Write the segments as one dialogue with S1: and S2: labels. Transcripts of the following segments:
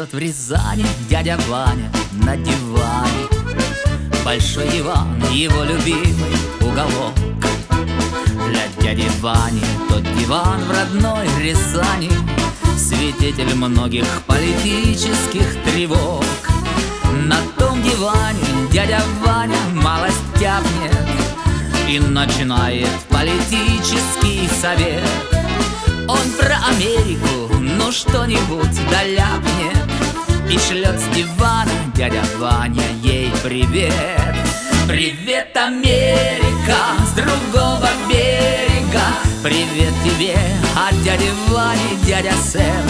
S1: Живет в Рязани дядя Ваня на диване. Большой диван, его любимый уголок. Для дяди Вани тот диван в родной Рязани свидетель многих политических тревог. На том диване дядя Ваня малость тяпнет и начинает политический совет. Он про Америку, ну что-нибудь да ляпнет, и шлет с дивана дядя Ваня ей привет. Привет, Америка, с другого берега, привет тебе от дяди Вани, дядя Сэм.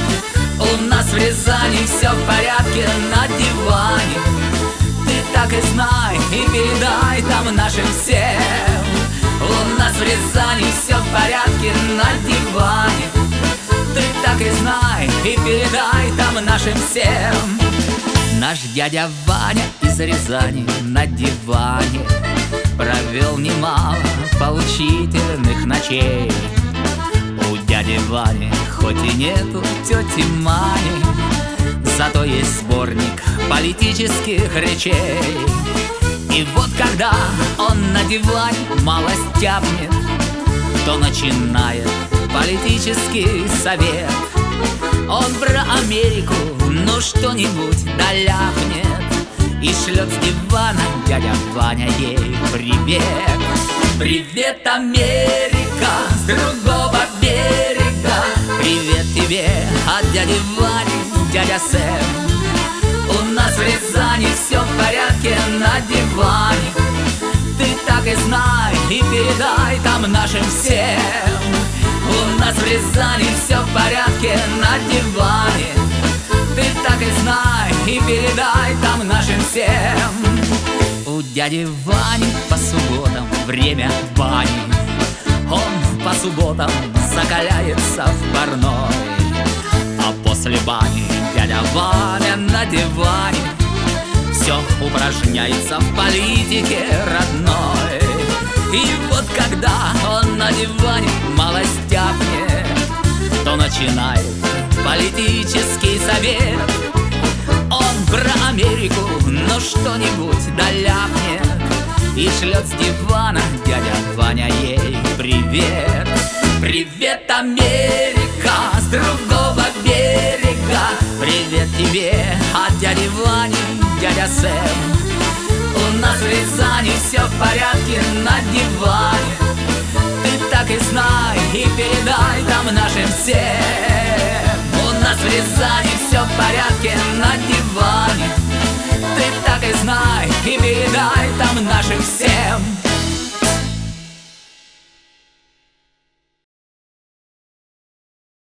S1: У нас в Рязани все в порядке на диване. Ты так и знай и передай там нашим всем. У нас в Рязани все в порядке на диване. Ты так и знай и передай там нашим всем. Наш дядя Ваня из Рязани на диване провел немало поучительных ночей. У дяди Вани хоть и нету тети Мани, зато есть сборник политических речей. И вот когда он на диване малость тяпнет, то начинает политический совет. Он про Америку, ну что-нибудь да ляпнет, и шлет с дивана дядя Ваня ей привет. Привет, Америка, с другого берега, привет тебе от дяди Вани, дядя Сэм. У нас в Рязани все в порядке на диване. Ты так и знай и передай там нашим всем. У нас в Рязани все в порядке на диване. Ты так и знай и передай там нашим всем. У дяди Вани по субботам время бани. Он по субботам закаляется в парной, а после бани дядя Ваня на диване все упражняется в политике родной. И вот когда он на диване малость тяпнет, то начинает политический совет. Он про Америку, ну что-нибудь да ляпнет, и шлет с дивана дядя Ваня ей привет. Привет, Америка, с другого берега, привет тебе от дяди Вани, дядя Сэм. У нас в Рязани все в порядке на диване. Ты так и знай и передай там нашим всем. У нас в Рязани все в порядке на диване. Ты так и знай и передай там нашим всем.